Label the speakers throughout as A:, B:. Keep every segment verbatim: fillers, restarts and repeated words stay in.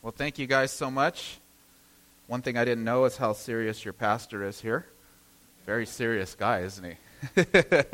A: Well, thank you guys so much. One thing I didn't know is how serious your pastor is here. Very serious guy, isn't he?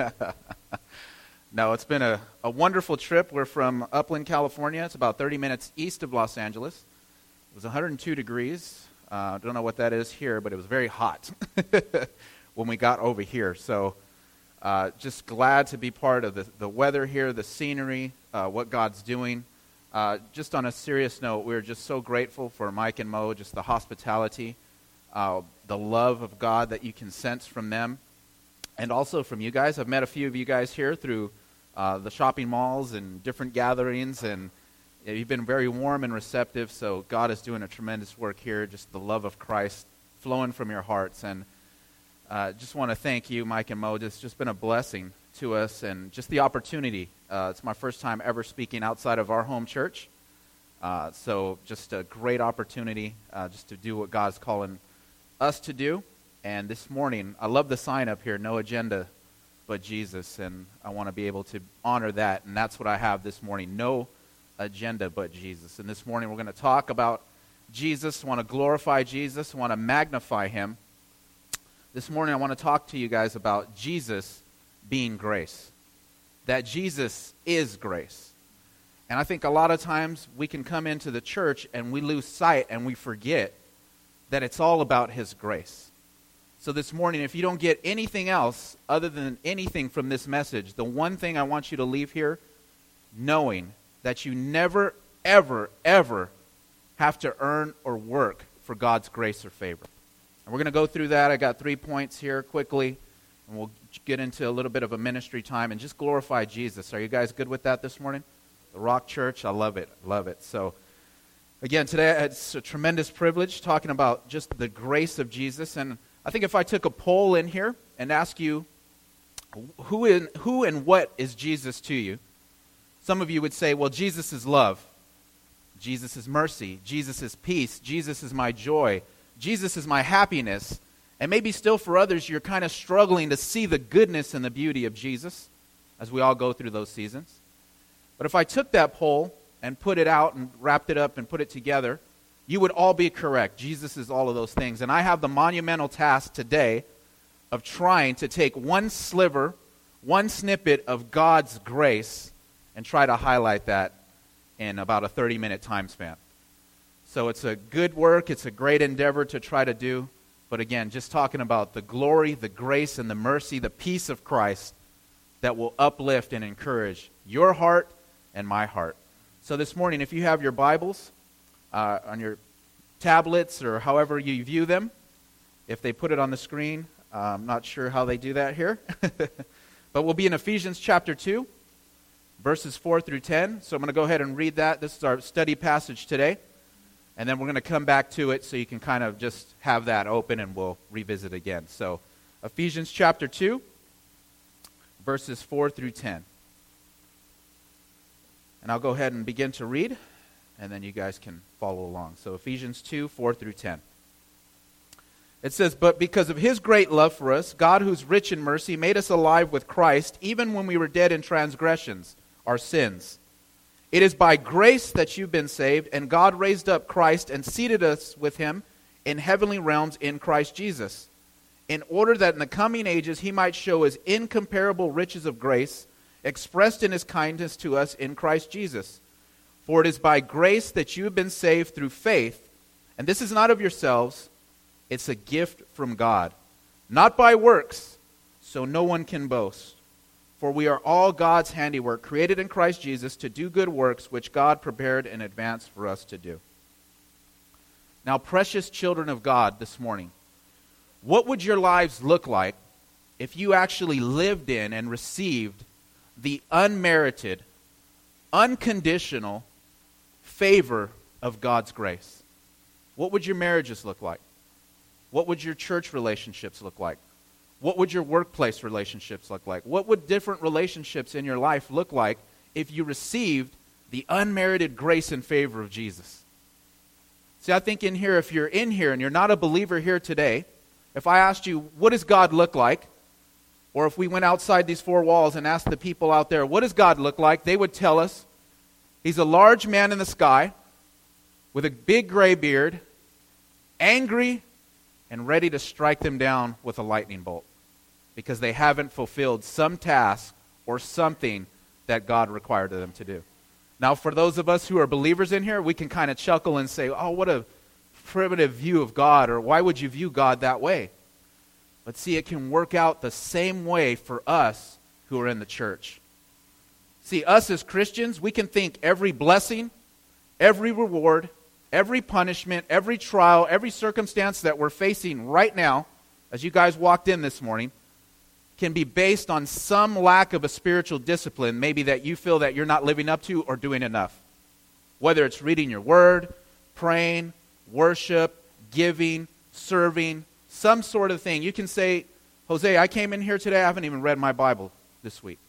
A: No, it's been a, a wonderful trip. We're from Upland, California. It's about thirty minutes east of Los Angeles. It was one hundred two degrees. I uh, don't know what that is here, but it was very hot when we got over here. So uh, just glad to be part of the, the weather here, the scenery, uh, what God's doing. Uh, just on a serious note, we're just so grateful for Mike and Mo, just the hospitality, uh, the love of God that you can sense from them, and also from you guys. I've met a few of you guys here through uh, the shopping malls and different gatherings, and you've been very warm and receptive, so God is doing a tremendous work here, just the love of Christ flowing from your hearts. And uh, just want to thank you, Mike and Mo. It's just been a blessing to us, and just the opportunity. Uh, it's my first time ever speaking outside of our home church, uh, so just a great opportunity uh, just to do what God's calling us to do. And this morning, I love the sign up here, no agenda but Jesus, and I want to be able to honor that, and that's what I have this morning, no agenda but Jesus. And this morning we're going to talk about Jesus, want to glorify Jesus, want to magnify him. This morning I want to talk to you guys about Jesus being grace, that Jesus is grace. And I think a lot of times we can come into the church and we lose sight and we forget that it's all about his grace. So this morning, if you don't get anything else other than anything from this message, the one thing I want you to leave here knowing that you never, ever, ever have to earn or work for God's grace or favor. And we're going to go through that. I got three points here quickly, and we'll get into a little bit of a ministry time and just glorify Jesus. Are you guys good with that this morning? The Rock Church, I love it, love it. So, again, today it's a tremendous privilege talking about just the grace of Jesus. And I think if I took a poll in here and ask you, who in, who and what is Jesus to you? Some of you would say, well, Jesus is love. Jesus is mercy. Jesus is peace. Jesus is my joy. Jesus is my happiness. And maybe still for others, you're kind of struggling to see the goodness and the beauty of Jesus as we all go through those seasons. But if I took that poll and put it out and wrapped it up and put it together, you would all be correct. Jesus is all of those things. And I have the monumental task today of trying to take one sliver, one snippet of God's grace and try to highlight that in about a thirty-minute time span. So it's a good work. It's a great endeavor to try to do. But again, just talking about the glory, the grace, and the mercy, the peace of Christ that will uplift and encourage your heart and my heart. So this morning, if you have your Bibles uh, on your tablets or however you view them, if they put it on the screen, uh, I'm not sure how they do that here. But we'll be in Ephesians chapter two, verses four through ten. So I'm going to go ahead and read that. This is our study passage today. And then we're going to come back to it so you can kind of just have that open and we'll revisit again. So Ephesians chapter two, verses four through ten. And I'll go ahead and begin to read, and then you guys can follow along. So Ephesians two, four through ten. It says, "But because of his great love for us, God, who's rich in mercy, made us alive with Christ, even when we were dead in transgressions, our sins. It is by grace that you've been saved, and God raised up Christ and seated us with him in heavenly realms in Christ Jesus, in order that in the coming ages he might show his incomparable riches of grace, expressed in his kindness to us in Christ Jesus. For it is by grace that you have been saved through faith, and this is not of yourselves, it's a gift from God, not by works, so no one can boast. For we are all God's handiwork, created in Christ Jesus to do good works, which God prepared in advance for us to do." Now, precious children of God, this morning, what would your lives look like if you actually lived in and received the unmerited, unconditional favor of God's grace? What would your marriages look like? What would your church relationships look like? What would your workplace relationships look like? What would different relationships in your life look like if you received the unmerited grace and favor of Jesus? See, I think in here, if you're in here and you're not a believer here today, if I asked you, what does God look like? Or if we went outside these four walls and asked the people out there, what does God look like? They would tell us, he's a large man in the sky. with a big gray beard, angry, and ready to strike them down with a lightning bolt because they haven't fulfilled some task or something that God required of them to do. Now, for those of us who are believers in here, we can kind of chuckle and say, oh, what a primitive view of God, or why would you view God that way? But see, it can work out the same way for us who are in the church. See, us as Christians, we can think every blessing, every reward, every punishment, every trial, every circumstance that we're facing right now, as you guys walked in this morning, can be based on some lack of a spiritual discipline, maybe that you feel that you're not living up to or doing enough. Whether it's reading your word, praying, worship, giving, serving, some sort of thing. You can say, Jose, I came in here today, I haven't even read my Bible this week.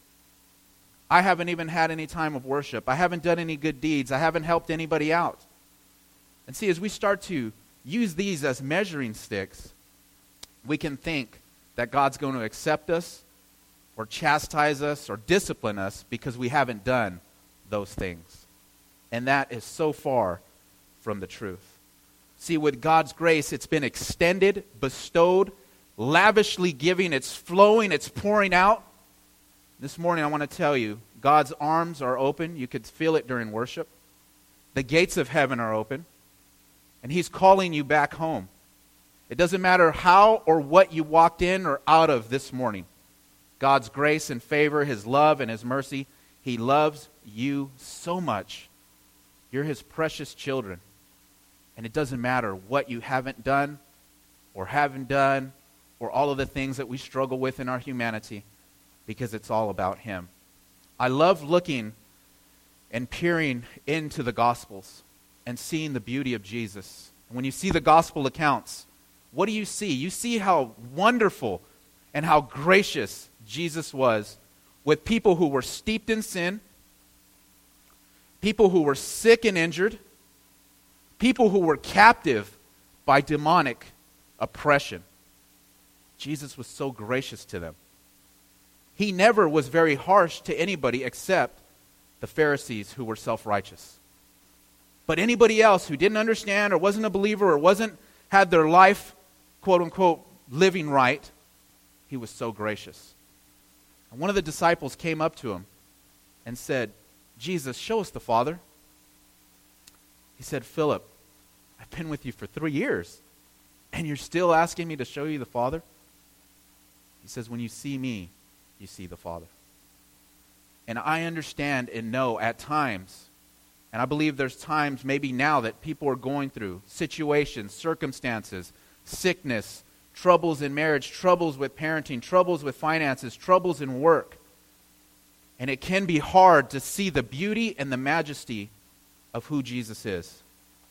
A: I haven't even had any time of worship. I haven't done any good deeds. I haven't helped anybody out. And see, as we start to use these as measuring sticks, we can think that God's going to accept us or chastise us or discipline us because we haven't done those things. And that is so far from the truth. See, with God's grace, it's been extended, bestowed, lavishly giving. It's flowing, it's pouring out. This morning I want to tell you, God's arms are open. You could feel it during worship. The gates of heaven are open. And He's calling you back home. It doesn't matter how or what you walked in or out of this morning. God's grace and favor, His love and His mercy, He loves you so much. You're His precious children. And it doesn't matter what you haven't done or haven't done or all of the things that we struggle with in our humanity, because it's all about Him. I love looking and peering into the Gospels and seeing the beauty of Jesus. When you see the Gospel accounts, what do you see? You see how wonderful and how gracious Jesus was with people who were steeped in sin, people who were sick and injured, people who were captive by demonic oppression. Jesus was so gracious to them. He never was very harsh to anybody except the Pharisees who were self-righteous. But anybody else who didn't understand or wasn't a believer or wasn't had their life, quote-unquote, living right, He was so gracious. And one of the disciples came up to Him and said, Jesus, show us the Father. He said, Philip, I've been with you for three years, and you're still asking me to show you the Father? He says, when you see me, you see the Father. And I understand and know at times, and I believe there's times maybe now that people are going through situations, circumstances, sickness, troubles in marriage, troubles with parenting, troubles with finances, troubles in work. And it can be hard to see the beauty and the majesty of who Jesus is.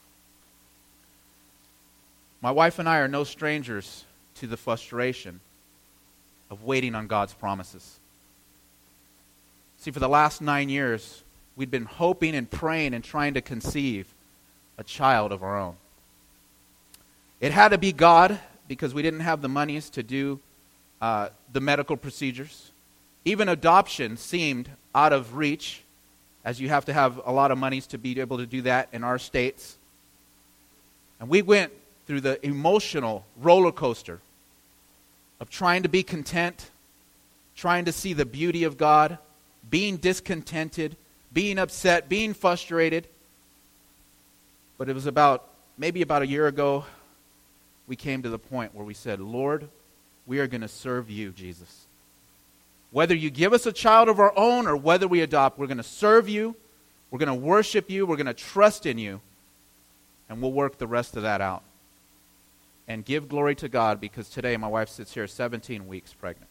A: My wife and I are no strangers to the frustration of waiting on God's promises. See, for the last nine years, we'd been hoping and praying and trying to conceive a child of our own. It had to be God because we didn't have the monies to do uh, the medical procedures. Even adoption seemed out of reach, as you have to have a lot of monies to be able to do that in our states. And we went through the emotional roller coaster of trying to be content, trying to see the beauty of God, being discontented, being upset, being frustrated. But it was about, maybe about a year ago, we came to the point where we said, Lord, we are going to serve you, Jesus. Whether you give us a child of our own or whether we adopt, we're going to serve you, we're going to worship you, we're going to trust in you, and we'll work the rest of that out. And give glory to God, because today my wife sits here seventeen weeks pregnant.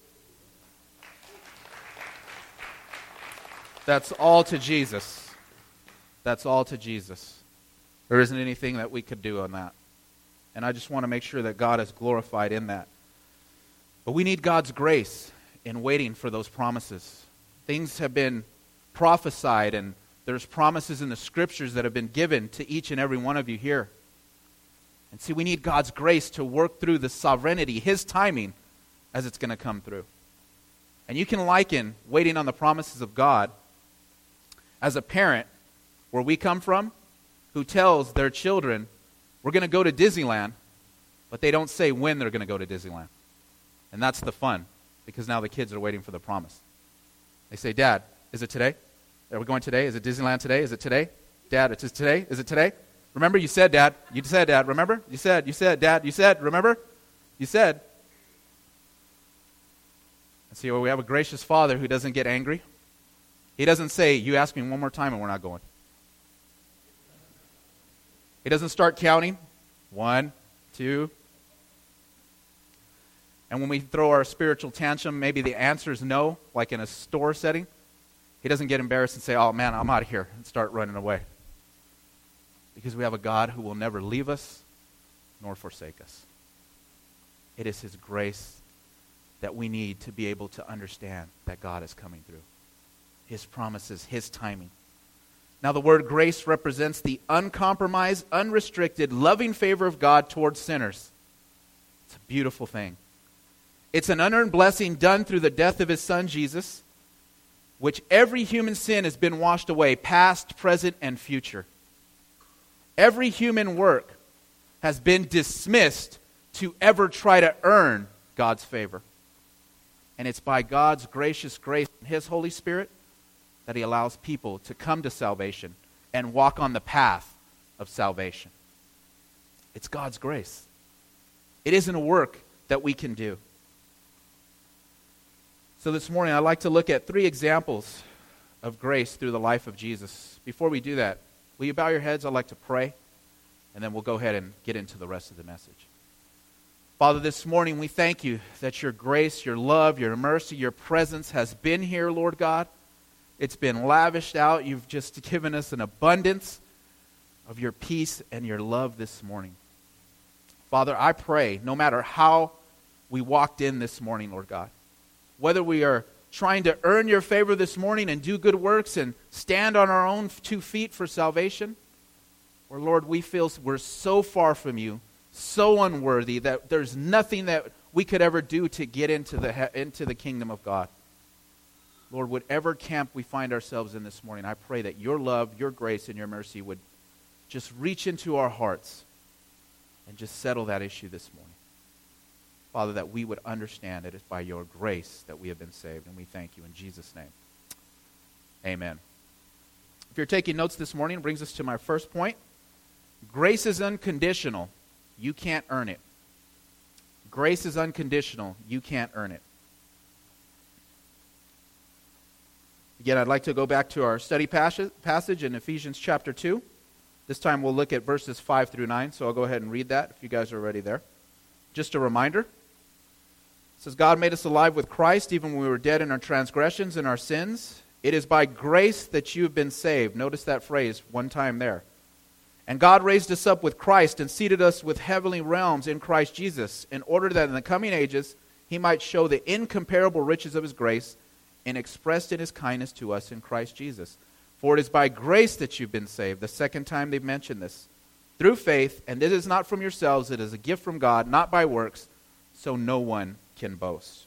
A: That's all to Jesus. That's all to Jesus. There isn't anything that we could do on that. And I just want to make sure that God is glorified in that. But we need God's grace in waiting for those promises. Things have been prophesied, and there's promises in the Scriptures that have been given to each and every one of you here. And see, we need God's grace to work through the sovereignty, His timing, as it's going to come through. And you can liken waiting on the promises of God as a parent, where we come from. who tells their children, we're going to go to Disneyland, but they don't say when they're going to go to Disneyland. And that's the fun, because now the kids are waiting for the promise. They say, Dad, is it today? Are we going today? Is it Disneyland today? Is it today? Dad, it's today? Is it today? Remember, you said, Dad. You said, Dad. Remember? You said, you said, Dad. You said, remember? You said. And see, well, we have a gracious Father who doesn't get angry. He doesn't say, you ask me one more time and we're not going. He doesn't start counting. One, two. And when we throw our spiritual tantrum, maybe the answer is no, like in a store setting. He doesn't get embarrassed and say, oh man, I'm out of here, and start running away. Because we have a God who will never leave us nor forsake us. It is His grace that we need to be able to understand that God is coming through. His promises, His timing. Now the word grace represents the uncompromised, unrestricted, loving favor of God towards sinners. It's a beautiful thing. It's an unearned blessing done through the death of His Son, Jesus, which every human sin has been washed away, past, present, and future. Every human work has been dismissed to ever try to earn God's favor. And it's by God's gracious grace and His Holy Spirit that He allows people to come to salvation and walk on the path of salvation. It's God's grace. It isn't a work that we can do. So this morning, I'd like to look at three examples of grace through the life of Jesus. Before we do that, will you bow your heads? I'd like to pray, and then we'll go ahead and get into the rest of the message. Father, this morning we thank You that Your grace, Your love, Your mercy, Your presence has been here, Lord God. It's been lavished out. You've just given us an abundance of Your peace and Your love this morning. Father, I pray, no matter how we walked in this morning, Lord God, whether we are trying to earn Your favor this morning and do good works and stand on our own two feet for salvation, or Lord, we feel we're so far from You, so unworthy, that there's nothing that we could ever do to get into the into the kingdom of God. Lord, whatever camp we find ourselves in this morning, I pray that Your love, Your grace, and Your mercy would just reach into our hearts and just settle that issue this morning. Father, that we would understand it is by Your grace that we have been saved, and we thank You in Jesus' name. Amen. If you're taking notes this morning, it brings us to my first point. Grace is unconditional. You can't earn it. Grace is unconditional. You can't earn it. Again, I'd like to go back to our study passage in Ephesians chapter two. This time we'll look at verses five through nine, so I'll go ahead and read that if you guys are already there. Just a reminder. It says, God made us alive with Christ even when we were dead in our transgressions and our sins. It is by grace that you have been saved. Notice that phrase one time there. And God raised us up with Christ and seated us with heavenly realms in Christ Jesus, in order that in the coming ages He might show the incomparable riches of His grace and expressed in His kindness to us in Christ Jesus. For it is by grace that you've been saved. The second time they've mentioned this. Through faith, and it is not from yourselves, it is a gift from God, not by works, so no one can boast.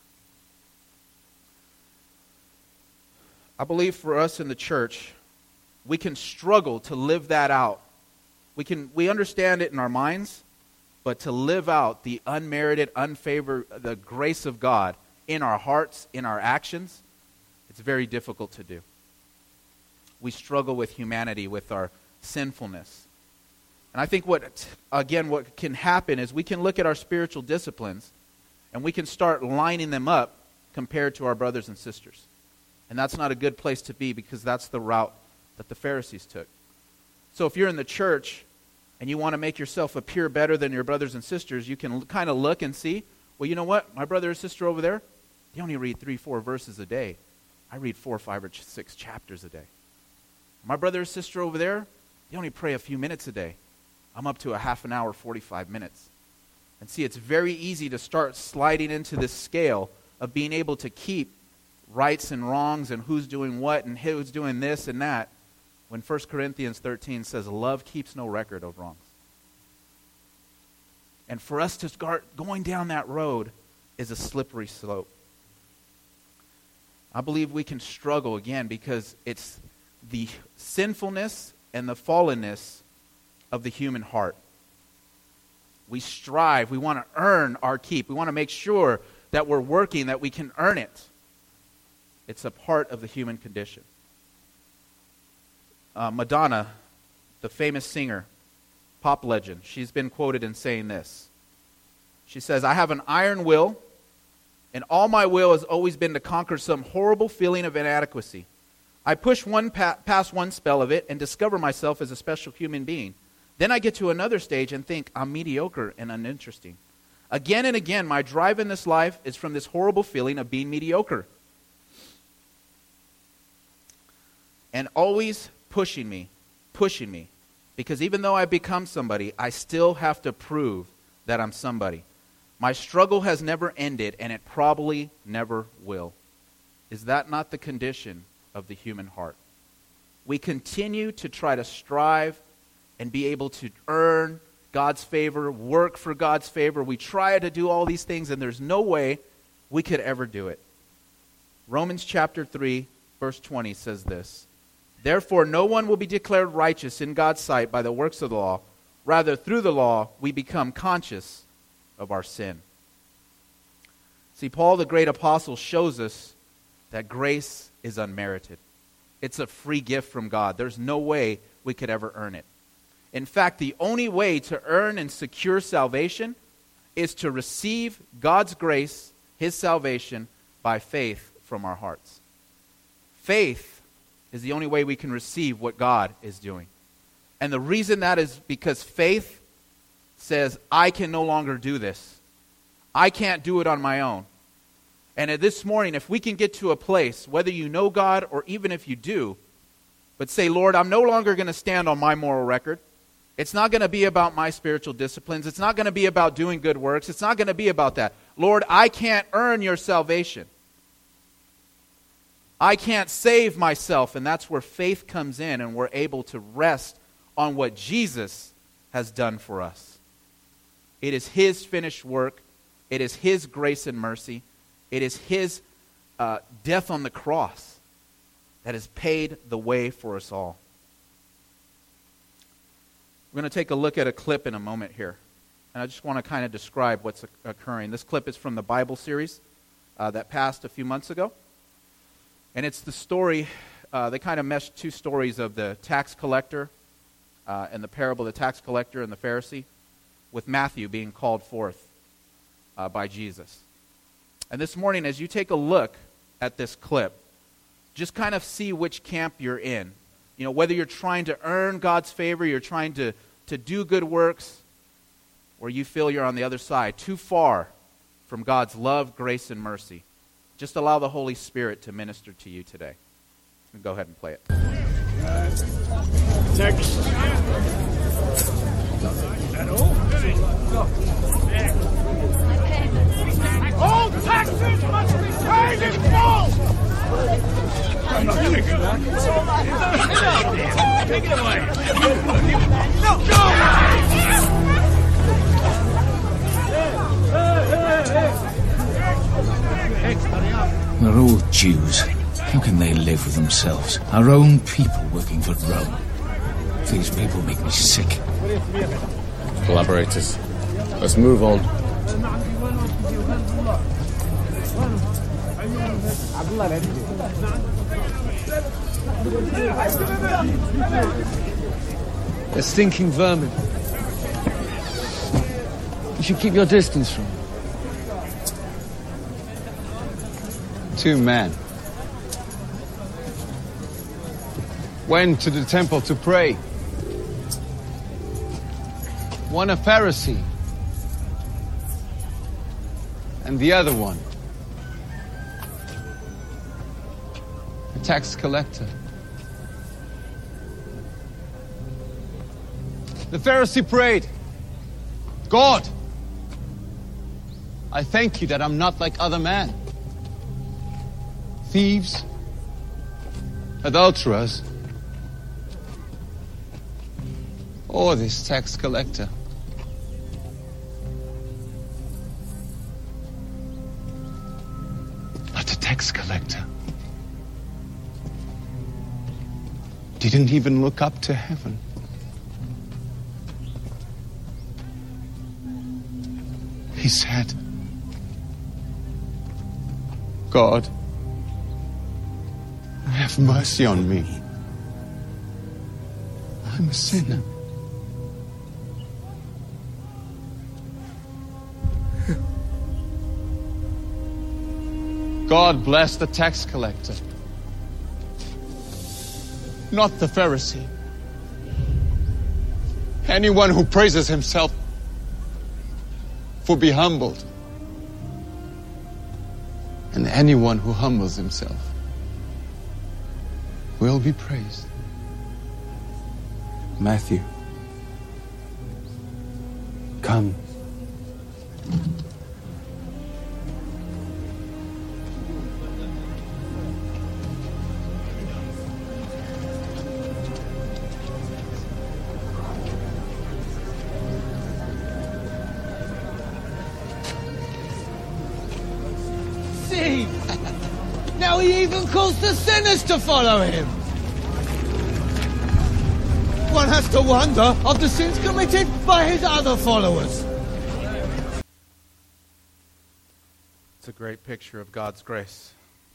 A: I believe for us in the church, we can struggle to live that out. We can we understand it in our minds, but to live out the unmerited, unfavored, the grace of God in our hearts, in our actions, it's very difficult to do. We struggle with humanity, with our sinfulness. And I think what, again, what can happen is we can look at our spiritual disciplines and we can start lining them up compared to our brothers and sisters. And that's not a good place to be, because that's the route that the Pharisees took. So if you're in the church and you want to make yourself appear better than your brothers and sisters, you can kind of look and see, well, you know what? My brother or sister over there, they only read three, four verses a day. I read four, five, or six chapters a day. My brother or sister over there, they only pray a few minutes a day. I'm up to a half an hour, forty-five minutes. And see, it's very easy to start sliding into this scale of being able to keep rights and wrongs and who's doing what and who's doing this and that, when First Corinthians thirteen says love keeps no record of wrongs. And for us to start going down that road is a slippery slope. I believe we can struggle again because it's the sinfulness and the fallenness of the human heart. We strive. We want to earn our keep. We want to make sure that we're working, that we can earn it. It's a part of the human condition. Uh, Madonna, the famous singer, pop legend, she's been quoted in saying this. She says, "I have an iron will, and all my will has always been to conquer some horrible feeling of inadequacy. I push one pa- past one spell of it and discover myself as a special human being. Then I get to another stage and think I'm mediocre and uninteresting. Again and again, my drive in this life is from this horrible feeling of being mediocre. And always pushing me, pushing me. Because even though I become somebody, I still have to prove that I'm somebody. My struggle has never ended, and it probably never will." Is that not the condition of the human heart? We continue to try to strive and be able to earn God's favor, work for God's favor. We try to do all these things, and there's no way we could ever do it. Romans chapter three, verse twenty says this, "Therefore no one will be declared righteous in God's sight by the works of the law. Rather, through the law, we become conscious of our sin." See, Paul, the great apostle, shows us that grace is unmerited. It's a free gift from God. There's no way we could ever earn it. In fact, the only way to earn and secure salvation is to receive God's grace, His salvation, by faith from our hearts. Faith is the only way we can receive what God is doing. And the reason that is because faith says, I can no longer do this. I can't do it on my own. And at this morning, if we can get to a place, whether you know God or even if you do, but say, Lord, I'm no longer going to stand on my moral record. It's not going to be about my spiritual disciplines. It's not going to be about doing good works. It's not going to be about that. Lord, I can't earn your salvation. I can't save myself. And that's where faith comes in, and we're able to rest on what Jesus has done for us. It is His finished work. It is His grace and mercy. It is His uh, death on the cross that has paid the way for us all. We're going to take a look at a clip in a moment here. And I just want to kind of describe what's occurring. This clip is from the Bible series uh, that passed a few months ago. And it's the story, uh, they kind of meshed two stories of the tax collector uh, and the parable of the tax collector and the Pharisee, with Matthew being called forth uh, by Jesus. And this morning, as you take a look at this clip, just kind of see which camp you're in. You know, whether you're trying to earn God's favor, you're trying to, to do good works, or you feel you're on the other side, too far from God's love, grace, and mercy. Just allow the Holy Spirit to minister to you today. Go ahead and play it.
B: Next. All taxes must be paid in full! I'm not taking that. Take it away. No,
C: go! We're all Jews. How can they live with themselves? Our own people working for Rome. These people make me sick.
D: Collaborators. Let's move on.
E: They're stinking vermin. You should keep your distance from them. Two men went to the temple to pray. One a Pharisee, and the other one a tax collector. The Pharisee prayed, God, I thank you that I'm not like other men. Thieves, adulterers, or this tax collector. But the tax collector didn't even look up to heaven, He said, God, have mercy on me. I'm a sinner. God bless the tax collector, not the Pharisee. Anyone who praises himself will be humbled, and anyone who humbles himself will be praised.
F: Matthew, come.
G: See? Now he even calls the sinners to follow him. One has to wonder of the sins committed by his other followers.
A: It's a great picture of God's grace.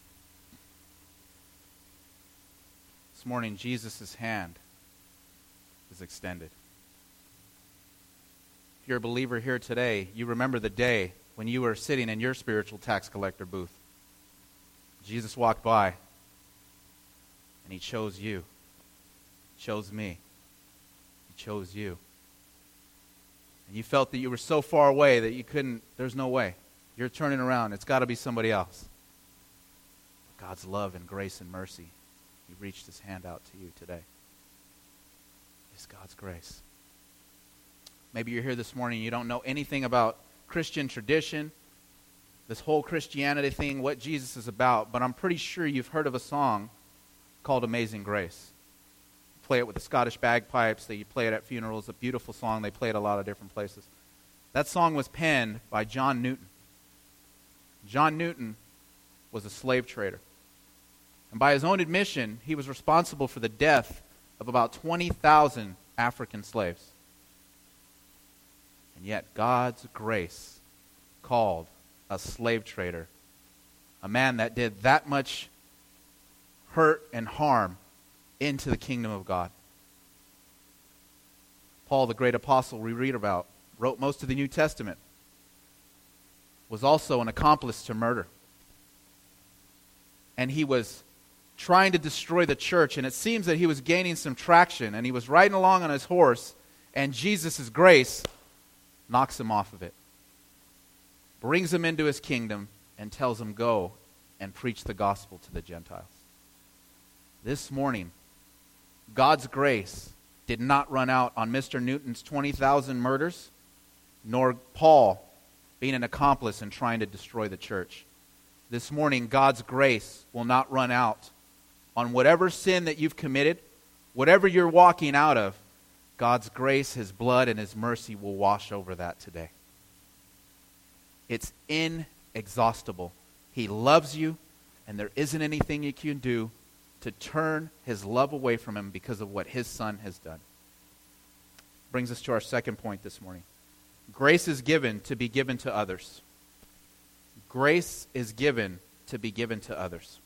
A: This morning, Jesus' hand is extended. If you're a believer here today, you remember the day when you were sitting in your spiritual tax collector booth. Jesus walked by, and he chose you. He chose me. He chose you. And you felt that you were so far away that you couldn't, there's no way. You're turning around. It's got to be somebody else. God's love and grace and mercy, he reached his hand out to you today. It's God's grace. Maybe you're here this morning and you don't know anything about Christian tradition, this whole Christianity thing, what Jesus is about, but I'm pretty sure you've heard of a song called Amazing Grace. You play it with the Scottish bagpipes, that you play it at funerals, a beautiful song. They play it a lot of different places. That song was penned by John Newton. John Newton was a slave trader. And by his own admission, he was responsible for the death of about twenty thousand African slaves. And yet God's grace called a slave trader, a man that did that much hurt and harm, into the kingdom of God. Paul, the great apostle we read about, wrote most of the New Testament, was also an accomplice to murder. And he was trying to destroy the church, and it seems that he was gaining some traction, and he was riding along on his horse, and Jesus' grace knocks him off of it, brings him into his kingdom, and tells him, go and preach the gospel to the Gentiles. This morning, God's grace did not run out on Mister Newton's twenty thousand murders, nor Paul being an accomplice in trying to destroy the church. This morning, God's grace will not run out on whatever sin that you've committed, whatever you're walking out of. God's grace, his blood, and his mercy will wash over that today. It's inexhaustible. He loves you, and there isn't anything you can do to turn his love away from him because of what his son has done. Brings us to our second point this morning. Grace is given to be given to others. Grace is given to be given to others.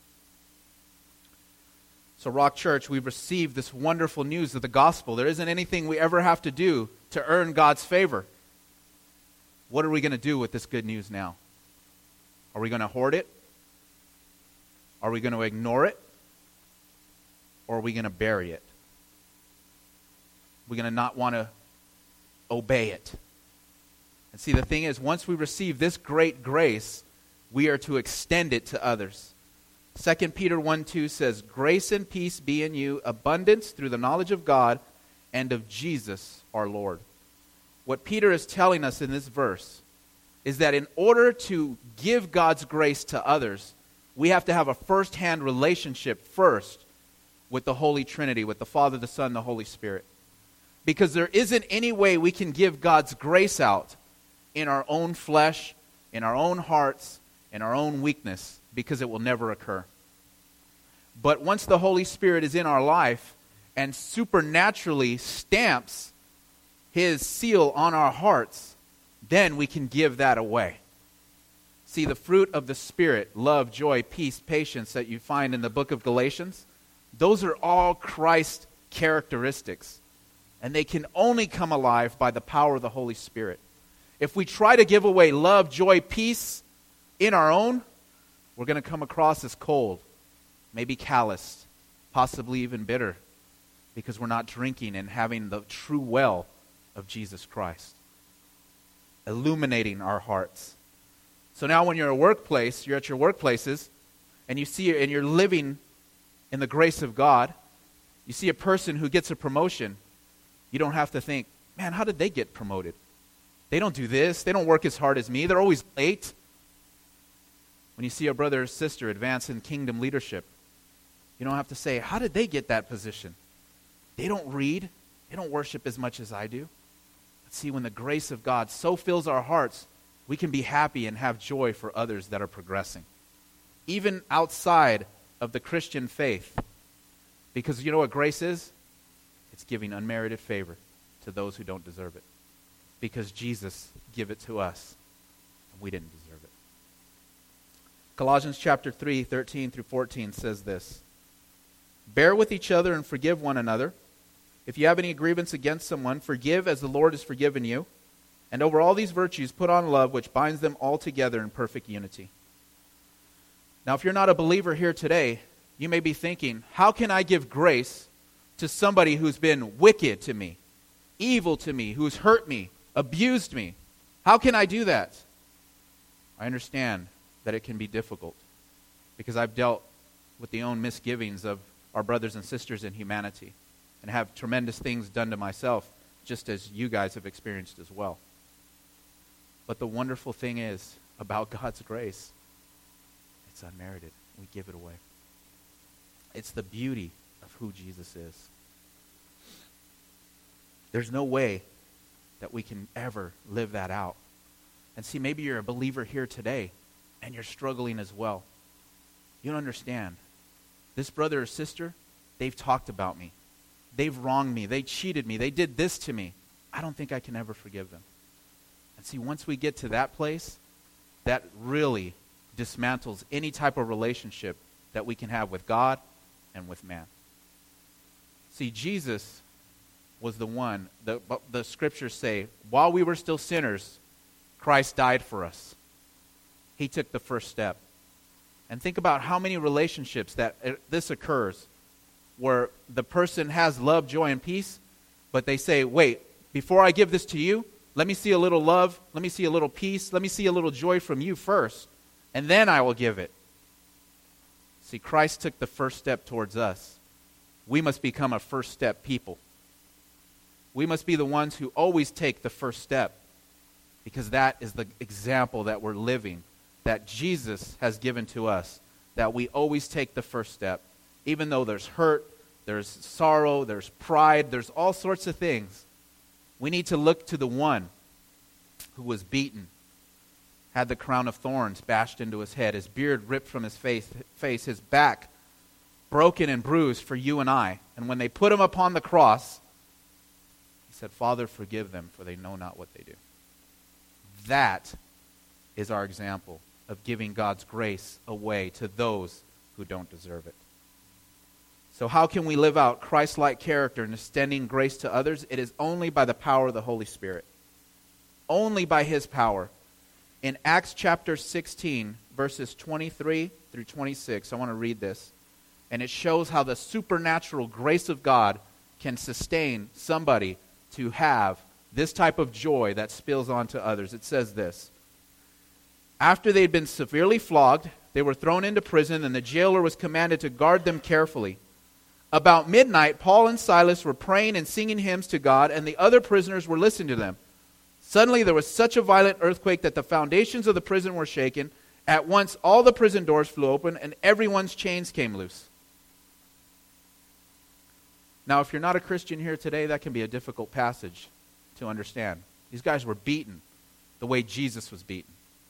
A: So Rock Church, we've received this wonderful news of the gospel. There isn't anything we ever have to do to earn God's favor. What are we going to do with this good news now? Are we going to hoard it? Are we going to ignore it? Or are we going to bury it? We're going to not want to obey it. And see, the thing is, once we receive this great grace, we are to extend it to others. Second Peter one two says, grace and peace be in you, abundance through the knowledge of God and of Jesus our Lord. What Peter is telling us in this verse is that in order to give God's grace to others, we have to have a first-hand relationship first with the Holy Trinity, with the Father, the Son, the Holy Spirit. Because there isn't any way we can give God's grace out in our own flesh, in our own hearts, in our own weakness, because it will never occur. But once the Holy Spirit is in our life and supernaturally stamps his seal on our hearts, then we can give that away. See, the fruit of the Spirit, love, joy, peace, patience that you find in the book of Galatians, those are all Christ characteristics. And they can only come alive by the power of the Holy Spirit. If we try to give away love, joy, peace in our own, we're going to come across as cold, maybe calloused, possibly even bitter, because we're not drinking and having the true well of Jesus Christ, illuminating our hearts. So now when you're at a workplace, you're at your workplaces, and you see, and you're living in the grace of God, you see a person who gets a promotion, you don't have to think, man, how did they get promoted? They don't do this. They don't work as hard as me. They're always late. When you see a brother or sister advance in kingdom leadership, you don't have to say, how did they get that position? They don't read. They don't worship as much as I do. But see, when the grace of God so fills our hearts, we can be happy and have joy for others that are progressing, even outside of the Christian faith. Because you know what grace is? It's giving unmerited favor to those who don't deserve it. Because Jesus gave it to us, and we didn't deserve it. Colossians chapter three, thirteen through fourteen says this: Bear with each other and forgive one another. If you have any grievance against someone, forgive as the Lord has forgiven you. And over all these virtues, put on love, which binds them all together in perfect unity. Now, if you're not a believer here today, you may be thinking, how can I give grace to somebody who's been wicked to me, evil to me, who's hurt me, abused me? How can I do that? I understand that it can be difficult because I've dealt with the own misgivings of our brothers and sisters in humanity and have tremendous things done to myself, just as you guys have experienced as well. But the wonderful thing is about God's grace, it's unmerited. We give it away. It's the beauty of who Jesus is. There's no way that we can ever live that out. And see, maybe you're a believer here today and you're struggling as well. You don't understand. This brother or sister, they've talked about me. They've wronged me. They cheated me. They did this to me. I don't think I can ever forgive them. And see, once we get to that place, that really dismantles any type of relationship that we can have with God and with man. See, Jesus was the one, the, the scriptures say, while we were still sinners, Christ died for us. He took the first step. And think about how many relationships that uh, this occurs where the person has love, joy, and peace, but they say, wait, before I give this to you, let me see a little love, let me see a little peace, let me see a little joy from you first, and then I will give it. See, Christ took the first step towards us. We must become a first step people. We must be the ones who always take the first step, because that is the example that we're living, that Jesus has given to us, that we always take the first step. Even though there's hurt, there's sorrow, there's pride, there's all sorts of things. We need to look to the one who was beaten, had the crown of thorns bashed into his head, his beard ripped from his face, face, his back broken and bruised for you and I. And when they put him upon the cross, he said, Father, forgive them, for they know not what they do. That is our example of giving God's grace away to those who don't deserve it. So how can we live out Christ-like character and extending grace to others? It is only by the power of the Holy Spirit. Only by His power. In Acts chapter sixteen, verses twenty-three through twenty-six, I want to read this. And it shows how the supernatural grace of God can sustain somebody to have this type of joy that spills onto others. It says this: After they had been severely flogged, they were thrown into prison, and the jailer was commanded to guard them carefully. About midnight, Paul and Silas were praying and singing hymns to God, and the other prisoners were listening to them. Suddenly there was such a violent earthquake that the foundations of the prison were shaken. At once all the prison doors flew open, and everyone's chains came loose. Now, if you're not a Christian here today, that can be a difficult passage to understand. These guys were beaten the way Jesus was beaten.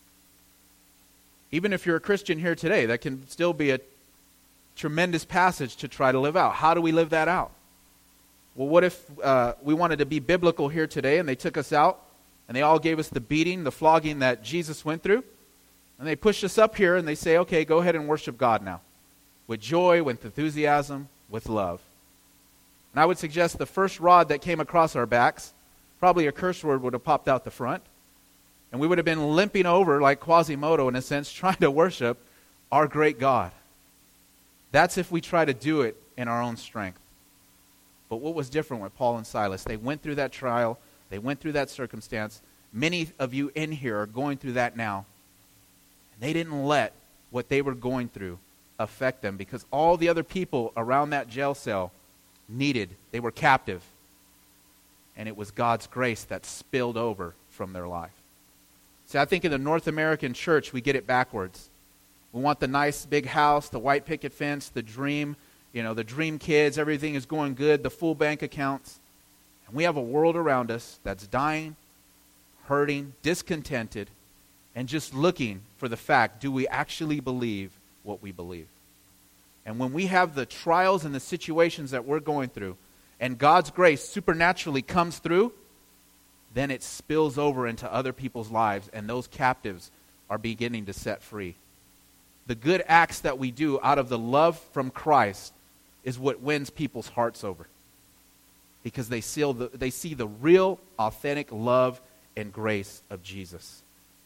A: Even if you're a Christian here today, that can still be a tremendous passage to try to live out. How do we live that out? Well, what if uh, we wanted to be biblical here today and they took us out and and they all gave us the beating, the flogging that Jesus went through. And they pushed us up here and they say, okay, go ahead and worship God now. With joy, with enthusiasm, with love. And I would suggest the first rod that came across our backs, probably a curse word would have popped out the front. And we would have been limping over like Quasimodo in a sense, trying to worship our great God. That's if we try to do it in our own strength. But what was different with Paul and Silas? They went through that trial. They went through that circumstance. Many of you in here are going through that now. And they didn't let what they were going through affect them because all the other people around that jail cell needed, they were captive. And it was God's grace that spilled over from their life. See, I think in the North American church, we get it backwards. We want the nice big house, the white picket fence, the dream, you know, the dream kids, everything is going good, the full bank accounts. And we have a world around us that's dying, hurting, discontented, and just looking for the fact, do we actually believe what we believe? And when we have the trials and the situations that we're going through, and God's grace supernaturally comes through, then it spills over into other people's lives, and those captives are beginning to set free. The good acts that we do out of the love from Christ is what wins people's hearts over. Because they see the, they see the real, authentic love and grace of Jesus.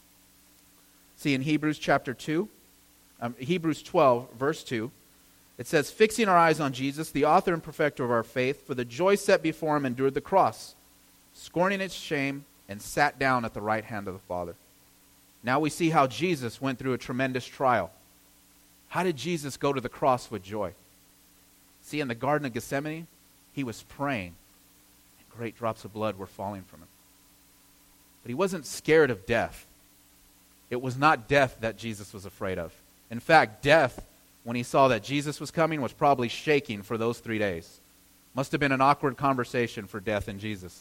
A: See, in Hebrews chapter two, um, Hebrews twelve, verse two, it says, fixing our eyes on Jesus, the author and perfecter of our faith, for the joy set before him endured the cross, scorning its shame, and sat down at the right hand of the Father. Now we see how Jesus went through a tremendous trial. How did Jesus go to the cross with joy? See, in the Garden of Gethsemane, he was praying, and great drops of blood were falling from him. But he wasn't scared of death. It was not death that Jesus was afraid of. In fact, death, when he saw that Jesus was coming, was probably shaking for those three days. Must have been an awkward conversation for death and Jesus.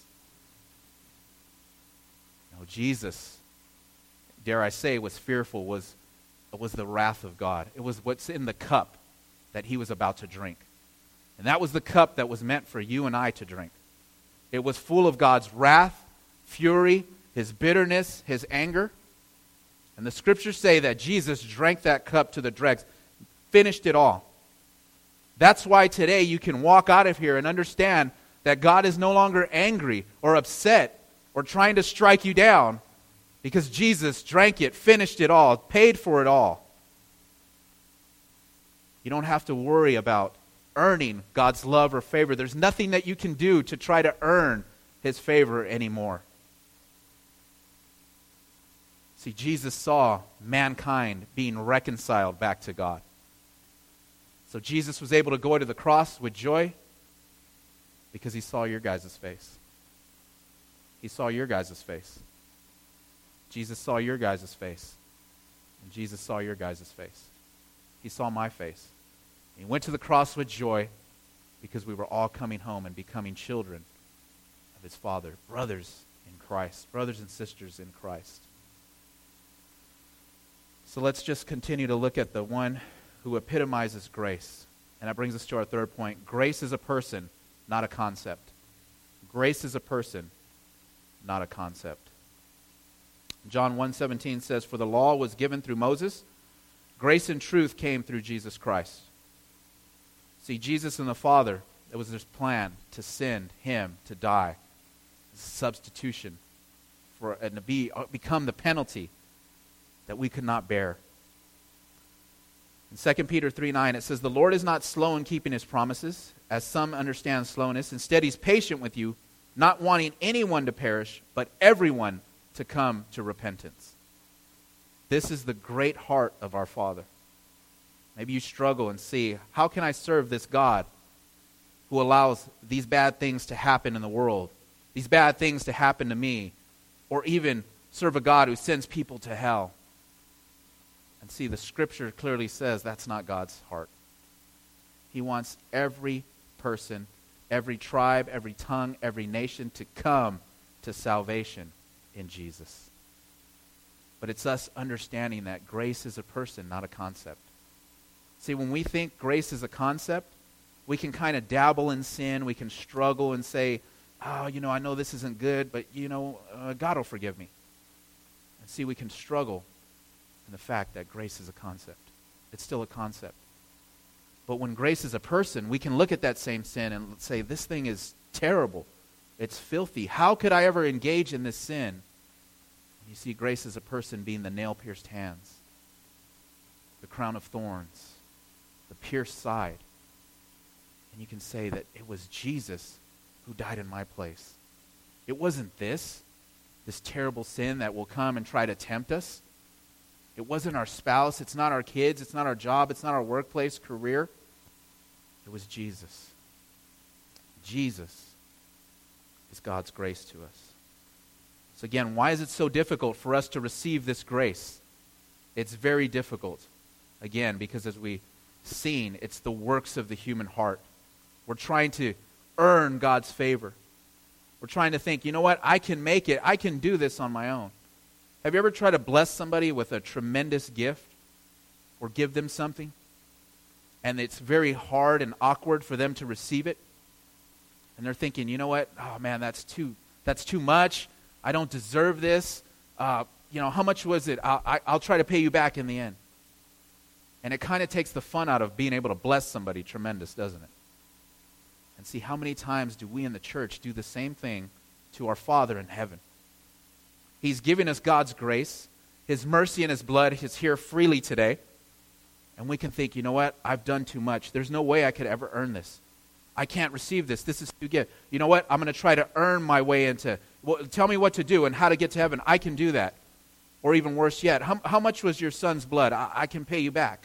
A: No, Jesus, dare I say, was fearful, was, was the wrath of God. It was what's in the cup that he was about to drink. And that was the cup that was meant for you and I to drink. It was full of God's wrath, fury, his bitterness, his anger. And the scriptures say that Jesus drank that cup to the dregs, finished it all. That's why today you can walk out of here and understand that God is no longer angry or upset or trying to strike you down, because Jesus drank it, finished it all, paid for it all. You don't have to worry about earning God's love or favor. There's nothing that you can do to try to earn his favor anymore. See, Jesus saw mankind being reconciled back to God. So Jesus was able to go to the cross with joy because he saw your guys' face. He saw your guys' face. Jesus saw your guys' face. And Jesus saw your guys' face. He saw my face. He went to the cross with joy because we were all coming home and becoming children of his Father, brothers in Christ, brothers and sisters in Christ. So let's just continue to look at the one who epitomizes grace. And that brings us to our third point. Grace is a person, not a concept. Grace is a person, not a concept. John one seventeen says, for the law was given through Moses, grace and truth came through Jesus Christ. See, Jesus and the Father, it was this plan to send him to die as a substitution for and to be become the penalty that we could not bear. In Second Peter three nine, it says, the Lord is not slow in keeping his promises, as some understand slowness. Instead, he's patient with you, not wanting anyone to perish, but everyone to come to repentance. This is the great heart of our Father. Maybe you struggle and see, how can I serve this God who allows these bad things to happen in the world, these bad things to happen to me, or even serve a God who sends people to hell? And see, the scripture clearly says that's not God's heart. He wants every person, every tribe, every tongue, every nation to come to salvation in Jesus. But it's us understanding that grace is a person, not a concept. See, when we think grace is a concept, we can kind of dabble in sin. We can struggle and say, oh, you know, I know this isn't good, but, you know, uh, God will forgive me. And see, we can struggle in the fact that grace is a concept. It's still a concept. But when grace is a person, we can look at that same sin and say, this thing is terrible. It's filthy. How could I ever engage in this sin? You see, grace is a person being the nail-pierced hands, the crown of thorns, the pierced side. And you can say that it was Jesus who died in my place. It wasn't this, this terrible sin that will come and try to tempt us. It wasn't our spouse. It's not our kids. It's not our job. It's not our workplace, career. It was Jesus. Jesus is God's grace to us. So again, why is it so difficult for us to receive this grace? It's very difficult. Again, because as we've seen, it's the works of the human heart. We're trying to earn God's favor. We're trying to think, you know what, I can make it. I can do this on my own. Have you ever tried to bless somebody with a tremendous gift or give them something? And it's very hard and awkward for them to receive it. And they're thinking, you know what, oh man, that's too that's too much. I don't deserve this. Uh, you know, how much was it? I'll, I, I'll try to pay you back in the end. And it kind of takes the fun out of being able to bless somebody tremendous, doesn't it? And see, how many times do we in the church do the same thing to our Father in heaven? He's giving us God's grace. His mercy and His blood is here freely today. And we can think, you know what? I've done too much. There's no way I could ever earn this. I can't receive this. This is too good. You know what? I'm going to try to earn my way into, well, tell me what to do and how to get to heaven. I can do that. Or even worse yet, how, how much was your son's blood? I, I can pay you back.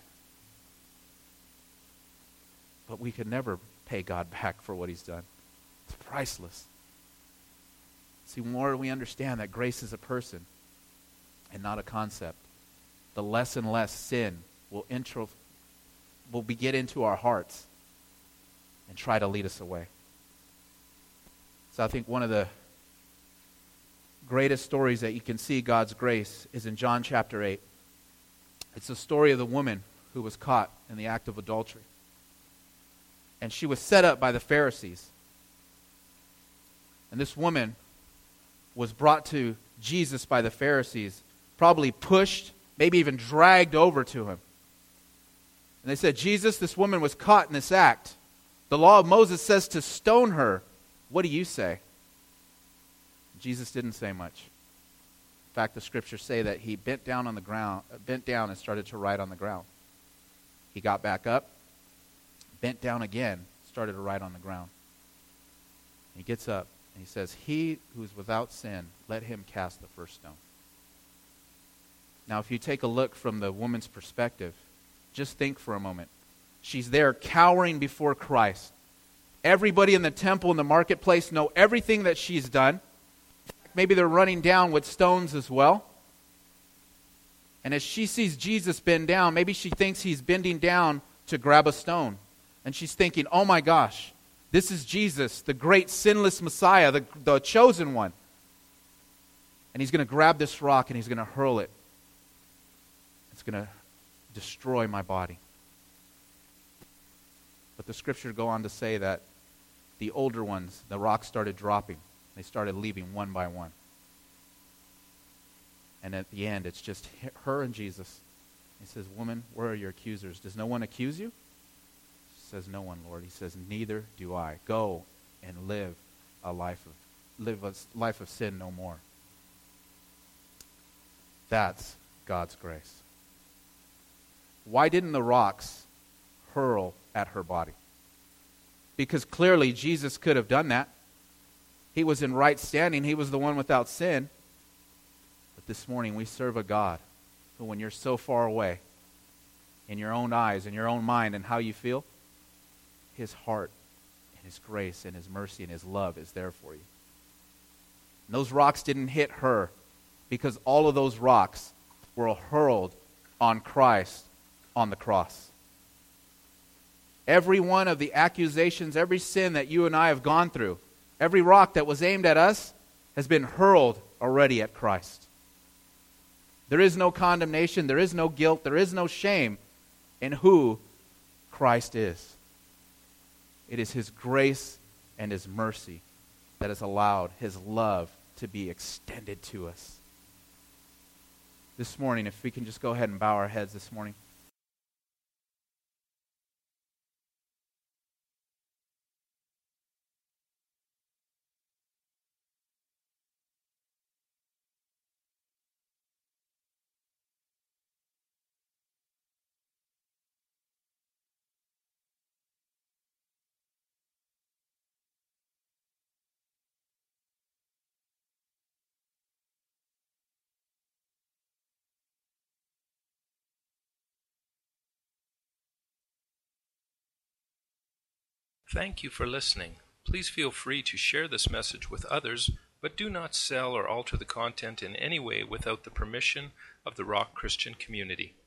A: But we could never pay God back for what He's done. It's priceless. See, the more we understand that grace is a person and not a concept, the less and less sin will intro, will be get into our hearts and try to lead us away. So I think one of the greatest stories that you can see God's grace is in John chapter eight. It's the story of the woman who was caught in the act of adultery. And she was set up by the Pharisees. And this woman was brought to Jesus by the Pharisees, probably pushed, maybe even dragged over to Him. And they said, Jesus, this woman was caught in this act. The law of Moses says to stone her. What do you say? Jesus didn't say much. In fact, the scriptures say that he bent down on the ground, bent down and started to write on the ground. He got back up, bent down again, started to write on the ground. He gets up and he says, he who is without sin, let him cast the first stone. Now, if you take a look from the woman's perspective, just think for a moment. She's there cowering before Christ. Everybody in the temple and the marketplace know everything that she's done. Maybe they're running down with stones as well. And as she sees Jesus bend down, maybe she thinks he's bending down to grab a stone. And she's thinking, oh my gosh, this is Jesus, the great sinless Messiah, the, the chosen one. And he's going to grab this rock and he's going to hurl it. It's going to destroy my body. But the scriptures go on to say that the older ones, the rocks started dropping. They started leaving one by one. And at the end, it's just her and Jesus. He says, woman, where are your accusers? Does no one accuse you? She says, no one, Lord. He says, neither do I. Go and live a life of live a life of sin no more. That's God's grace. Why didn't the rocks hurl at her body? Because clearly Jesus could have done that. He was in right standing. He was the one without sin. But this morning we serve a God who, when you're so far away, in your own eyes, in your own mind, and how you feel, His heart and His grace and His mercy and His love is there for you. And those rocks didn't hit her because all of those rocks were hurled on Christ on the cross. Every one of the accusations, every sin that you and I have gone through, every rock that was aimed at us has been hurled already at Christ. There is no condemnation, there is no guilt, there is no shame in who Christ is. It is His grace and His mercy that has allowed his love to be extended to us. This morning, if we can just go ahead and bow our heads this morning.
F: Thank you for listening. Please feel free to share this message with others, but do not sell or alter the content in any way without the permission of the Rock Christian community.